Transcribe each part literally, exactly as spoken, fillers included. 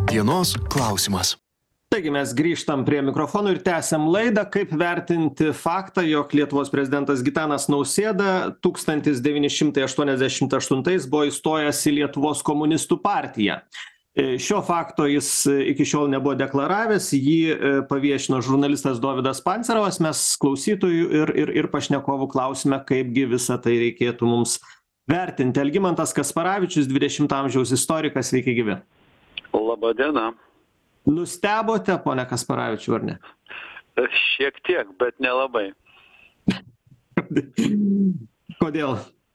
Dienos klausimas. Taigi mes grįžtam prie mikrofonų ir tęsiam laidą, kaip vertinti faktą, jog Lietuvos prezidentas Gitanas Nausėda tūkstantis devyni šimtai aštuoniasdešimt aštuntais buvo įstojęs į Lietuvos komunistų partiją. Šio fakto jis iki šiol nebuvo deklaravęs, jį paviešino žurnalistas Dovydas Pancerovas, mes klausytojų ir, ir, ir pašnekovų klausime, kaipgi visą tai reikėtų mums vertinti. Algimantas Kasparavičius, dvidešimto amžiaus istorikas, sveiki gyvi. Labą dieną. Nustebote, pone Kasparavičiau, ar ne? Šiek tiek, bet nelabai. Kodėl?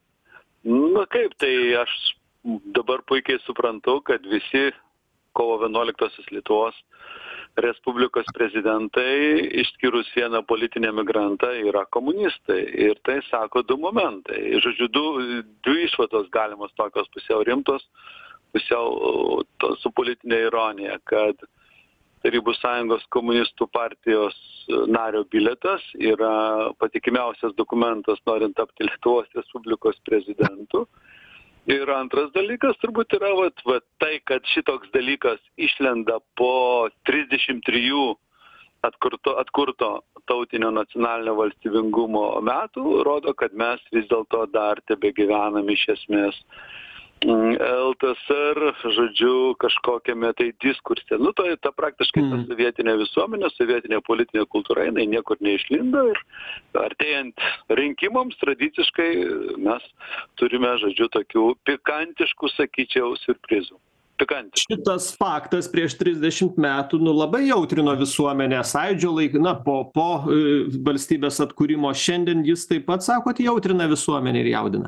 Na kaip, tai aš dabar puikiai suprantu, kad visi kovo vienuoliktosios Lietuvos Respublikos prezidentai, išskyrus vieną politinį emigrantą, yra komunistai. Ir tai sako du momentai. Žodžiu, du, du išvados galimos tokios pusiau rimtos, pusiau to, su politinė ironija, kad Tarybų Sąjungos komunistų partijos nario biletas yra patikimiausias dokumentas, norint tapti Lietuvos Respublikos prezidentu. Ir antras dalykas turbūt yra vat, vat, tai, kad šitoks dalykas išlenda po trisdešimt trijų atkurto, atkurto tautinio nacionalinio valstybingumo metų, rodo, kad mes vis dėlto dar tebegyvenam iš esmės L T S R, žodžiu, kažkokiame tai diskurse. Nu, tai ta praktiškai ta sovietinė visuomenė, sovietinė politinė kultūra, jinai niekur neišlindo ir artėjant rinkimams tradiciškai mes turime, žodžiu, tokių pikantiškų, sakyčiau, siurprizų. Pikantiškų. Šitas faktas prieš trisdešimt metų, nu, labai jautrino visuomenę Sąjūdžio laiką, na, po, po e, valstybės atkūrimo. Šiandien jis taip pat, sakot, jautrina visuomenę ir jaudina.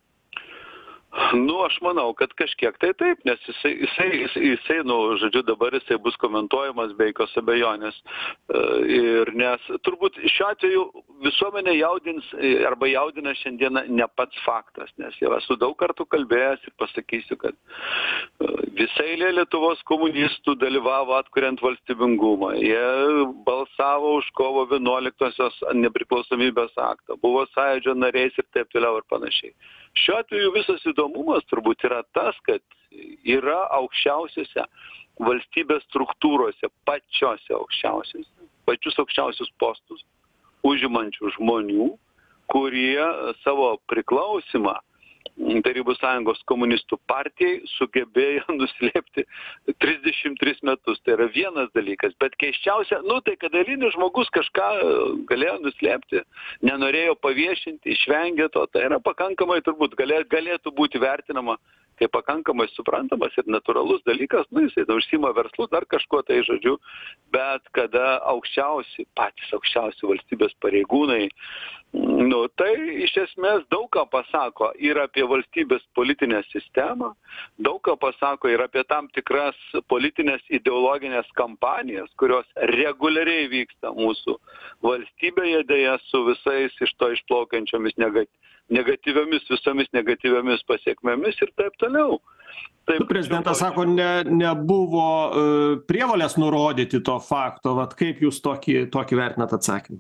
Nu, aš manau, kad kažkiek tai taip, nes jisai, jisai, jisai, jisai nu, žodžiu, dabar jisai bus komentuojamas be jokios abejonės. Ir nes turbūt šiuo atveju visuomenė jaudins arba jaudina šiandieną ne pats faktas, nes jau esu daug kartų kalbėjęs ir pasakysiu, kad visai eilė Lietuvos komunistų dalyvavo atkuriant valstybingumą. Jie balsavo už kovo vienuoliktosios nepriklausomybės aktą, buvo Sąjūdžio nariais ir taip toliau ir panašiai. Šiuo atveju visas įdomumas turbūt yra tas, kad yra aukščiausiose valstybės struktūrose, pačiose aukščiausiose, pačius aukščiausius postus užimančių žmonių, kurie savo priklausimą Tarybų Sąjungos komunistų partijai sugebėjo nuslėpti trisdešimt tris metus. Tai yra vienas dalykas, bet keisčiausia, nu tai kad eilinis žmogus kažką galėjo nuslėpti, nenorėjo paviešinti, išvengė to, tai yra pakankamai turbūt galė, galėtų būti vertinama kaip pakankamai suprantamas ir natūralus dalykas, nu jisai da užsima verslu, dar kažkuo tai žodžiu, bet kada aukščiausi, patys aukščiausi valstybės pareigūnai, nu tai iš esmės daug ką pasako ir apie valstybės politinę sistemą, daug ką pasako ir apie tam tikras politinės ideologinės kampanijas, kurios reguliariai vyksta mūsų valstybėje, dėja su visais iš to išplaukiančiomis negatyviomis negatyviomis, visomis negatyviomis pasiekmėmis ir taip toliau. Taip, prezidentas sako, ne, nebuvo uh, prievolės nurodyti to fakto. Vat kaip jūs tokį, tokį vertinat atsakymą?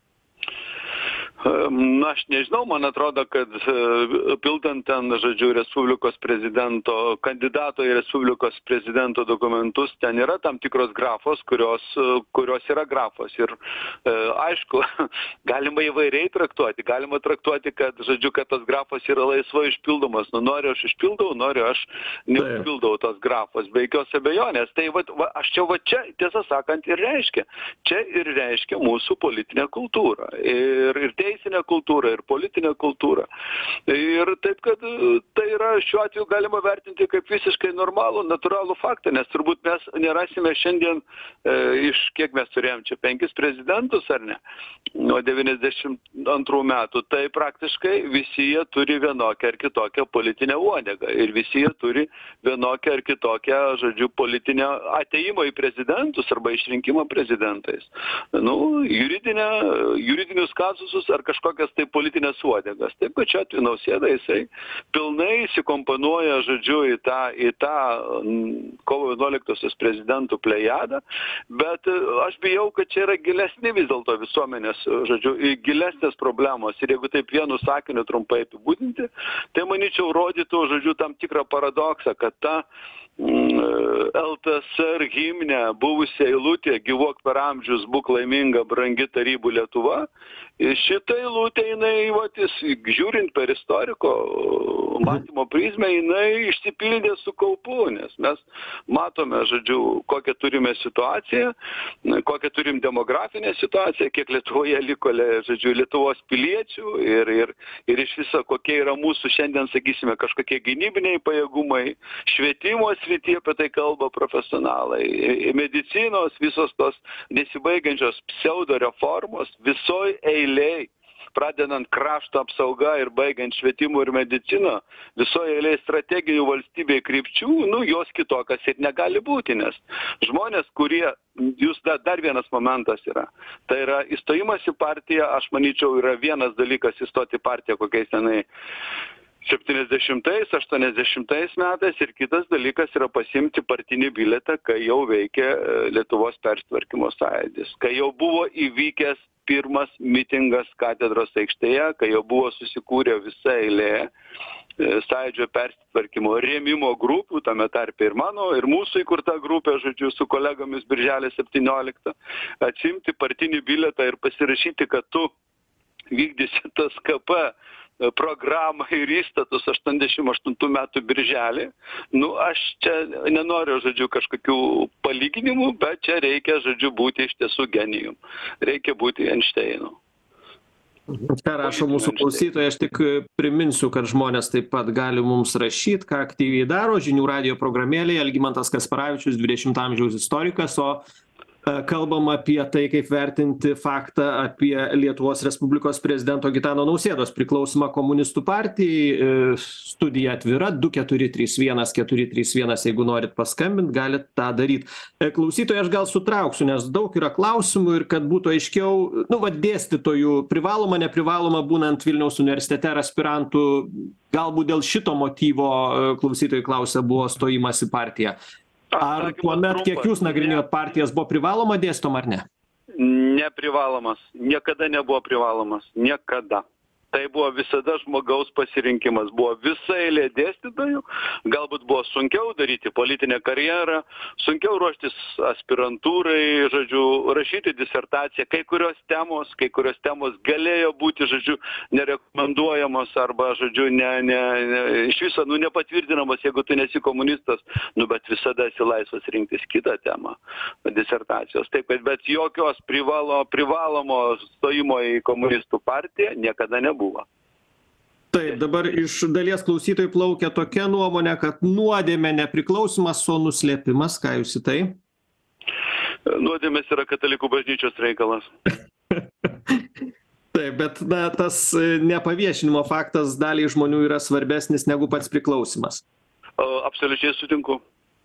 Na, aš nežinau, man atrodo, kad pildant ten, žodžiu, Respublikos prezidento, kandidato į Respublikos prezidento dokumentus, ten yra tam tikros grafos, kurios, kurios yra grafos. Ir aišku, galima įvairiai traktuoti. Galima traktuoti, kad, žodžiu, kad tos grafos yra laisvai išpildomos. Nu, noriu aš išpildau, noriu aš neužpildau tos grafos, be jokios abejonės. Tai va, va, aš čia, va, čia, tiesą sakant, ir reiškia. Čia ir reiškia mūsų politinę kultūrą. Ir, ir tai teisinę kultūrą ir politinę kultūrą. Ir taip, kad tai yra šiuo atveju galima vertinti kaip visiškai normalų, natūralų faktą, nes turbūt mes nerasime šiandien e, iš kiek mes turėjom čia penkis prezidentus, ar ne, nuo devyniasdešimt antrų metų, tai praktiškai visi jie turi vienokią ar kitokią politinę uodegą ir visi jie turi vienokią ar kitokią, žodžiu, politinę ateimą į prezidentus arba išrinkimą prezidentais. Nu, juridinę, juridinius kazusus ar kažkokias tai politinės uodegas. Taip, kad čia atveju Nausėda jisai pilnai įsikomponuoja, žodžiu, į tą, į tą kovo vienuoliktosios prezidentų plejadą, bet aš bijau, kad čia yra gilesni vis dėlto visuomenės, žodžiu, gilesnės problemos. Ir jeigu taip vienu sakiniu trumpai apibūdinti, tai manyčiau rodytų, žodžiu, tam tikrą paradoksą, kad ta L T S R himne buvusi eilutė gyvuok per amžius, būk laiminga, brangi tarybų Lietuva. Šitą eilutę, jinai, vat, žiūrint per istoriko matymo prizmę, jinai išsipildė su kaupu, nes mes matome, žodžiu, kokią turime situaciją, kokią turim demografinę situaciją, kiek Lietuvoje liko, žodžiu, Lietuvos piliečių ir, ir, ir iš viso kokie yra mūsų šiandien, sakysime, kažkokie gynybiniai pajėgumai, švietimo srityje apie tai kalba profesionalai, medicinos, visos tos nesibaigiančios pseudo reformos, visoj eilėj, pradedant krašto apsauga ir baigiant švietimu ir medicino, visoje eilėje strategijų valstybėje krypčių, nu, jos kitokios ir negali būti, nes žmonės, kurie, jūs dar, dar vienas momentas yra, tai yra įstojimas į partiją, aš manyčiau, yra vienas dalykas įstoti į partiją kokiais tenai septyniasdešimtais, aštuoniasdešimtais metais ir kitas dalykas yra pasiimti partinį bilietą, kai jau veikia Lietuvos persitvarkymo sąjūdis, kai jau buvo įvykęs pirmas mitingas katedros aikštėje, kai jau buvo susikūrę visa eilė sąjūdžio persitvarkymo rėmimo grupių, tame tarpe ir mano, ir mūsų įkurta grupė, žodžiu, su kolegomis birželio septynioliktą, atsimti partinį bilietą ir pasirašyti, kad tu vykdysi tas K P programą ir įstatus aštuoniasdešimt aštuntų metų birželį. Nu, aš čia nenoriu, žodžiu, kažkokių palyginimų, bet čia reikia, žodžiu, būti iš tiesų genijum. Reikia būti Einšteinu. Ką rašo mūsų klausytojai, aš tik priminsiu, kad žmonės taip pat gali mums rašyti, ką aktyviai daro. Žinių radijo programėlėje Algimantas Kasparavičius, dvidešimto amžiaus istorikas, o kalbam apie tai, kaip vertinti faktą apie Lietuvos Respublikos prezidento Gitano Nausėdos priklausymą komunistų partijai. Studija atvira, du keturi trys vienas keturi trys vienas, jeigu norit paskambint, galit tą daryt. Klausytojai, aš gal sutrauksiu, nes daug yra klausimų ir kad būtų aiškiau, nu, va, dėstytojų privaloma, neprivaloma būnant Vilniaus universitete ar aspirantų, galbūt dėl šito motyvo klausytojai klausia, buvo stojimas į partiją. Ar tuomet, kiek jūs nagrinėjot partijas, buvo privaloma dėstom ar ne? Neprivalomas. Niekada nebuvo privalomas. Niekada. Tai buvo visada žmogaus pasirinkimas. Buvo visa eilė dėstytojų. Galbūt buvo sunkiau daryti politinę karjerą, sunkiau ruoštis aspirantūrai, žodžiu, rašyti disertaciją. Kai kurios temos, kai kurios temos galėjo būti, žodžiu, nerekomenduojamos arba, žodžiu, ne, ne, ne, iš viso, nu, nepatvirtinamos, jeigu tu nesi komunistas, nu, bet visada esi laisvas rinktis kitą temą disertacijos. Taip, bet, bet jokios privalo, privalomo stojimo į komunistų partiją niekada nebuvo. Taip, dabar iš dalies klausytojų plaukia tokia nuomonė, kad nuodėmė nepriklausimas, o nuslėpimas, ką jūs į tai? Nuodėmės yra katalikų bažnyčios reikalas. Taip, bet na, tas nepaviešinimo faktas daliai žmonių yra svarbesnis negu pats priklausimas. Absoliučiai sutinku.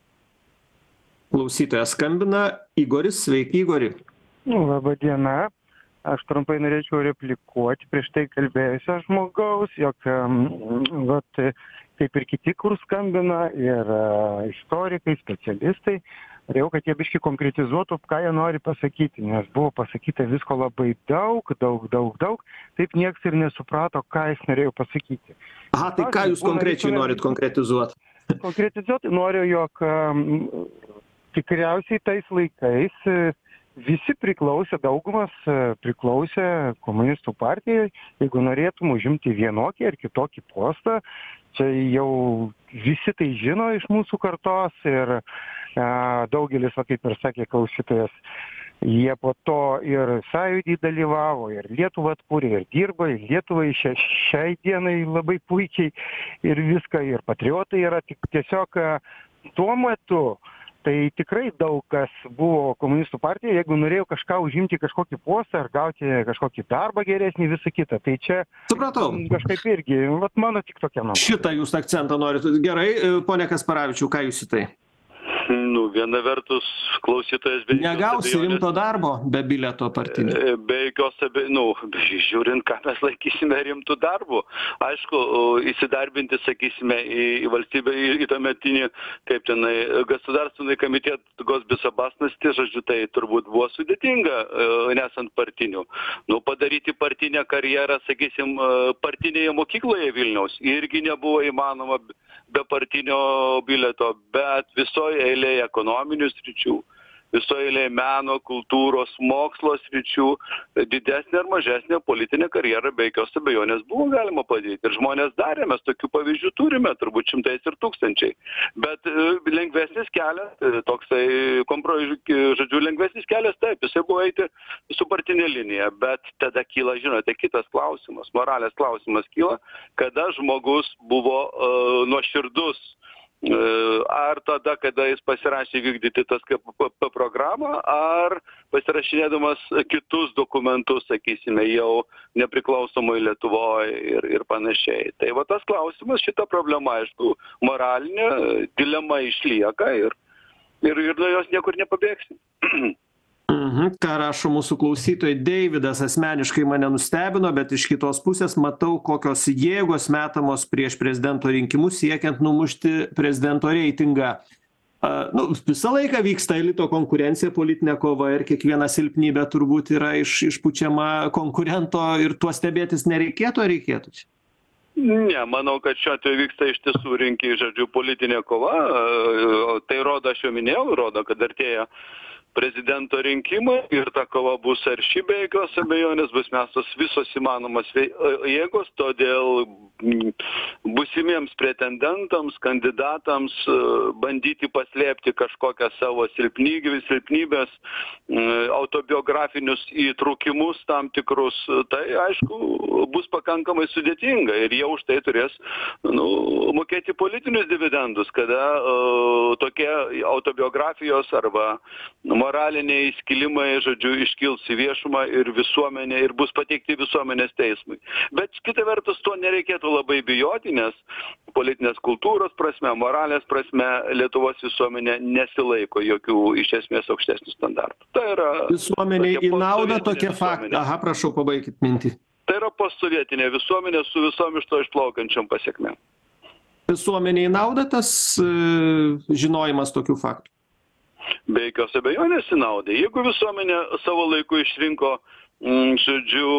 Klausytojas skambina. Igoris, sveiki, Igori. Labą dieną. Aš trumpai norėčiau replikuoti prieš tai kalbėjusio žmogaus, jog vat, kaip ir kiti, kur skambina, ir uh, istorikai, specialistai, norėjau, kad jie biškai konkretizuotų, ką jie nori pasakyti, nes buvo pasakyta visko labai daug, daug, daug, daug, taip nieks ir nesuprato, ką jis norėjo pasakyti. Aha, tai ką jūs konkrečiai norit konkretizuoti? Konkretizuoti noriu, jog um, tikriausiai tais laikais uh, visi priklausė, daugumas priklausė komunistų partijai, jeigu norėtum užimti vienokį ar kitokį postą, čia jau visi tai žino iš mūsų kartos ir a, daugelis, va, kaip ir sakė klausytojas, jie po to ir sąjūdį dalyvavo, ir Lietuvą atkūrė, ir dirba, ir Lietuvai šia, šiai dienai labai puikiai ir viską, ir patriotai yra tik tiesiog a, tuo metu. Tai tikrai daug kas buvo komunistų partija, jeigu norėjo kažką užimti kažkokį postą ar gauti kažkokį darbą geresnį, visą kitą. Tai čia supratau. Kažkaip irgi, vat mano tik tokia nuomonė. Šitą jūs akcentą norit. Gerai, ponė Kasparavičiau, ką jūs į tai? Nu, viena vertus, klausytojas be Negausi rimto darbo be bilieto partinio. Be jokios abe, nu, žiūrint, ką mes laikysime rimtų darbų. Aišku, įsidarbinti, sakysime, į, į valstybę, į, į tuometinį, kaip tenai, Государственный комитет госбезопасности, žodžiu, tai turbūt buvo sudėtinga, nesant partinių. Nu, padaryti partinę karjerą, sakysim, partinėje mokykloje Vilniaus irgi nebuvo įmanoma be partinio bilieto, bet visoje eilėje ekonominių sričių, visoje eilėje meno, kultūros, mokslo sričių, didesnė ar mažesnė politinė karjera be jokios abejonės buvo galima padaryti. Ir žmonės darė, mes tokių pavyzdžių turime, turbūt šimtais ir tūkstančiai. Bet lengvesnis kelias, toksai, kompro, žodžiu, lengvesnis kelias, taip, jisai buvo eiti su partinė linija. Bet tada kyla, žinote, kitas klausimas, moralės klausimas kyla, kada žmogus buvo uh, nuoširdus. Ar tada, kada jis pasirašė vykdyti tas K P P programą, ar pasirašinėdamas kitus dokumentus, sakysime, jau nepriklausomai Lietuvoje ir, ir panašiai. Tai va tas klausimas, šita problema, aišku, moralinė dilema išlieka ir, ir, ir nuo jos niekur nepabėgsim. Mhm. Ką rašo mūsų klausytojai, Deividas asmeniškai mane nustebino, bet iš kitos pusės matau, kokios jėgos metamos prieš prezidento rinkimus siekiant numušti prezidento reitingą. Uh, nu, visą laiką vyksta elito konkurencija, politinė kova ir kiekviena silpnybė turbūt yra iš, išpučiama konkurento ir tuo stebėtis nereikėtų, ar reikėtų čia? Ne, manau, kad šiuo atveju vyksta iš tiesų rinkiai, žodžiu, politinė kova. Tai rodo, aš jau minėjau, rodo, kad artėja prezidento rinkimai ir ta kova bus arši be jokios abejonės, bus mestos visos įmanomas jėgos, todėl būsimiems pretendentams, kandidatams bandyti paslėpti kažkokią savo silpnybės, silpnybės, autobiografinius įtrūkimus tam tikrus, tai aišku, bus pakankamai sudėtinga ir jie už tai turės nu, mokėti politinius dividendus, kada uh, tokie autobiografijos arba moraliniai skilimai, žodžiu, iškils į viešumą ir visuomenė ir bus pateikti visuomenės teismui. Bet kita vertus, to nereikėtų labai bijoti, nes politinės kultūros prasme, moralės prasme Lietuvos visuomenė nesilaiko jokių iš esmės aukštesnių standartų. Tai yra visuomeniai į naudą tokie faktai. Aha, prašau, pabaikit mintį. Tai yra postsovietinė visuomenė su visom iš to išplaukiančiom pasiekmėm. Visuomeniai į naudą tas uh, žinojimas tokių faktų? Be jokios abejonės į naudą. Jeigu visuomenė savo laiku išrinko, mm, žodžiu,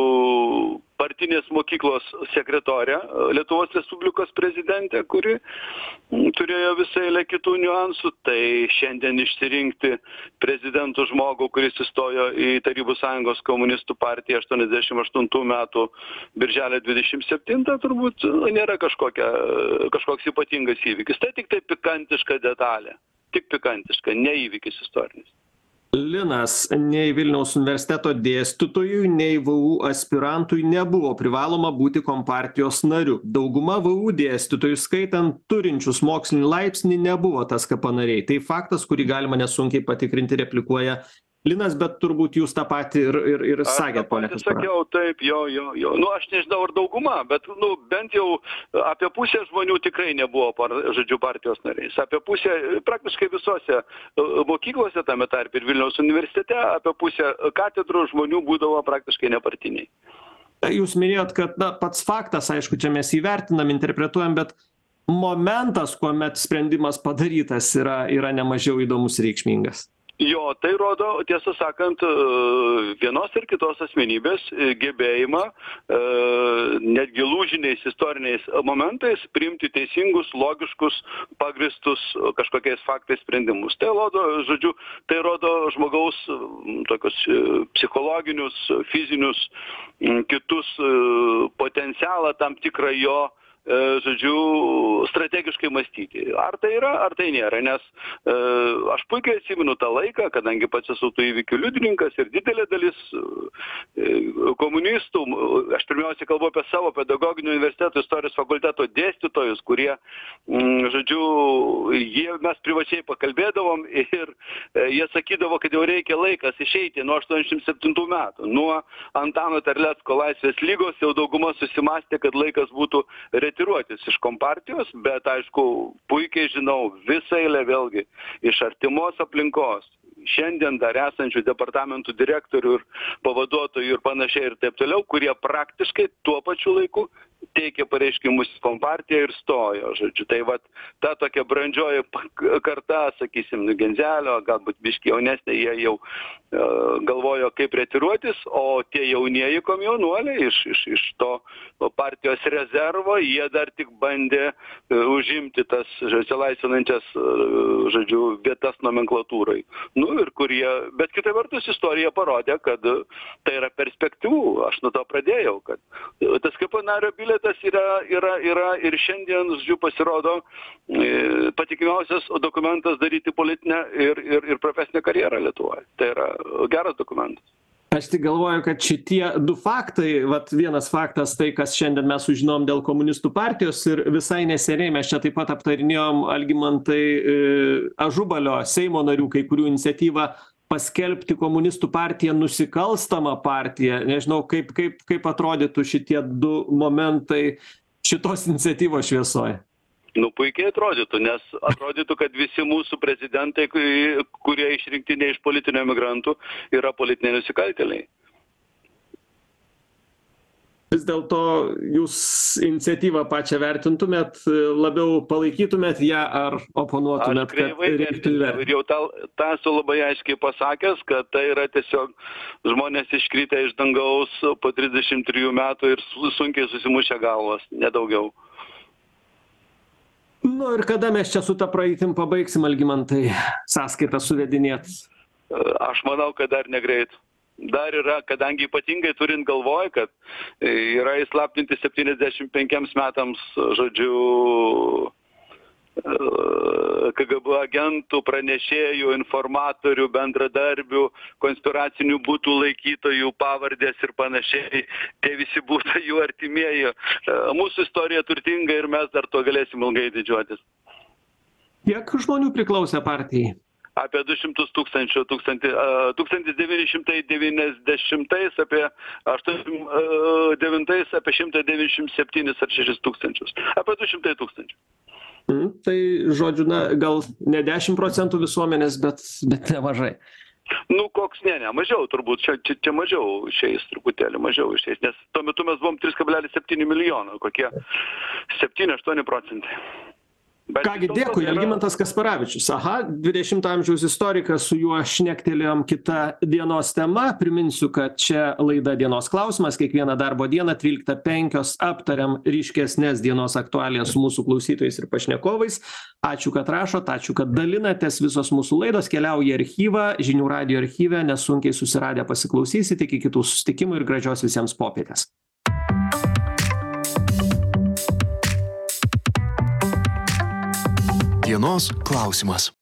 partinės mokyklos sekretorę, Lietuvos Respublikos prezidentę, kuri mm, turėjo visą eilę kitų niuansų, tai šiandien išsirinkti prezidentų žmogų, kuris įstojo į Tarybų Sąjungos komunistų partiją aštuoniasdešimt aštuntų metų birželio dvidešimt septintą turbūt nėra kažkokia, kažkoks ypatingas įvykis. Tai tik tai pikantiška detalė. Tik pikantiška, ne įvykis istorinis. Linas, nei Vilniaus universiteto dėstytojui, nei V U aspirantui nebuvo privaloma būti kompartijos nariu. Dauguma V U dėstytojų, skaitant turinčius mokslinį laipsnį, nebuvo tas K P nariai. Tai faktas, kurį galima nesunkiai patikrinti, replikuoja Linas, bet turbūt jūs tą patį ir, ir, ir sakėt, ponė. Aš sakiau, taip, jo, jo, jo. Nu, aš nežinau, ar dauguma, bet, nu, bent jau apie pusę žmonių tikrai nebuvo, žodžiu, partijos nariais. Apie pusę, praktiškai visose mokyklose, tame tarp ir Vilniaus universitete, apie pusę katedrų žmonių būdavo praktiškai nepartiniai. Jūs minėjot, kad na, pats faktas, aišku, čia mes įvertinam, interpretuojam, bet momentas, kuomet sprendimas padarytas, yra, yra nemažiau įdomus ir reikšmingas. Jo, tai rodo, tiesą sakant, vienos ir kitos asmenybės gebėjimą netgi lūžiniais istoriniais momentais priimti teisingus, logiškus, pagristus kažkokiais faktais sprendimus. Tai rodo, žodžiu, tai rodo žmogaus tokius psichologinius, fizinius, kitus potencialą tam tikrą jo žodžiu, strategiškai mąstyti. Ar tai yra, ar tai nėra, nes e, aš puikiai atsimenu tą laiką, kadangi pats esu tų įvykių liudininkas ir didelė dalis e, komunistų, aš pirmiausia kalbu apie savo pedagoginio universiteto istorijos fakulteto dėstytojus, kurie, m, žodžiu, jie, mes privačiai pakalbėdavom ir e, jie sakydavo, kad jau reikia laikas išeiti nuo aštuoniasdešimt septintų metų. Nuo Antano Terlecko Laisvės lygos jau dauguma susimastė, kad laikas būtų retiruotis iš kompartijos, bet aišku, puikiai žinau visą eilę vėlgi iš artimos aplinkos, šiandien dar esančių departamentų direktorių ir pavaduotojų ir panašiai ir taip toliau, kurie praktiškai tuo pačiu laiku teikė pareiškimus į kompartiją ir stojo, žodžiu. Tai vat ta tokia brandžioji karta, sakysim, Genzelio, galbūt biški jaunesnė, jie jau uh, galvojo, kaip retiruotis, o tie jaunieji komjaunuoliai iš, iš, iš to partijos rezervo, jie dar tik bandė uh, užimti tas atsilaisvinančias, uh, žodžiu, vietas nomenklatūrai. Nu ir kurie, bet kitai vertus istorija parodė, kad uh, tai yra perspektyvų. Aš nuo to pradėjau, kad uh, tas kaip nario bilietas yra, yra, yra ir šiandien, žodžiu, pasirodo e, patikimiausias dokumentas daryti politinę ir, ir, ir profesinę karjerą Lietuvoje. Tai yra geras dokumentas. Aš tik galvoju, kad šitie du faktai, vat vienas faktas tai, kas šiandien mes sužinom dėl komunistų partijos ir visai neseniai mes čia taip pat aptarinėjom Algimantai e, Ažubalio Seimo narių kai kurių iniciatyvą paskelbti komunistų partiją nusikalstamą partiją. Nežinau, kaip, kaip, kaip atrodytų šitie du momentai šitos iniciatyvos šviesoje. Nu, puikiai atrodytų, nes atrodytų, kad visi mūsų prezidentai, kurie išrinkti ne iš politinių emigrantų, yra politiniai nusikaltėliai. Vis dėlto jūs iniciatyvą pačią vertintumėt, labiau palaikytumėt ją ar oponuotumėt, kad reiktų įvertinti? Ir jau tą, tą esu labai aiškiai pasakęs, kad tai yra tiesiog žmonės iškritę iš dangaus po trisdešimt trijų metų ir sunkiai susimušę galvas, nedaugiau. Nu ir kada mes čia su ta praeitim pabaigsim, Algimantai, sąskaitą suvedinėt? Aš manau, kad dar negreit. Dar yra, kadangi ypatingai turint galvoj, kad yra įslaptinti septyniasdešimt penkiems metams, žodžiu, K G B agentų, pranešėjų, informatorių, bendradarbių, konspiracinių būtų laikytojų pavardės ir panašiai, tie visi būtų jų artimieji. Mūsų istorija turtinga ir mes dar to galėsim ilgai didžiuotis. Kiek žmonių priklausė partijai? Apie du šimtus tūkstančių, tūkstantis devyni šimtai devyniasdešimtais, apie aštuoniasdešimt devintais, apie šimtą devyniasdešimt septynis ar šešis tūkstančius. Apie du šimtai tūkstančių. Mm, tai, žodžiu, na, gal ne dešimt procentų visuomenės, bet, bet nemažai. Nu, koks, ne, ne, mažiau turbūt, čia, čia, čia mažiau išeis, truputėlį mažiau išeis, nes tuo metu mes buvom trys kablelis septyni milijono, kokie septyni aštuoni procentai. Bet Kągi, dėkui, yra... Algimantas Kasparavičius. Aha, dvidešimto amžiaus istorikas, su juo šnektelėjom kita dienos tema. Priminsiu, kad čia laida Dienos klausimas. Kiekvieną darbo dieną tryliktą penkios aptariam ryškesnės dienos aktualijas su mūsų klausytojais ir pašnekovais. Ačiū, kad rašot, ačiū, kad dalinatės. Visos mūsų laidos keliauja į archyvą, žinių radijo archyve, nesunkiai susiradę pasiklausysite. Iki kitų susitikimų ir gražios visiems popietės. Dienos klausimas.